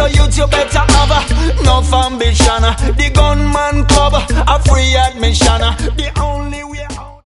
So you better have no ambition. The gunman club, a free admission. The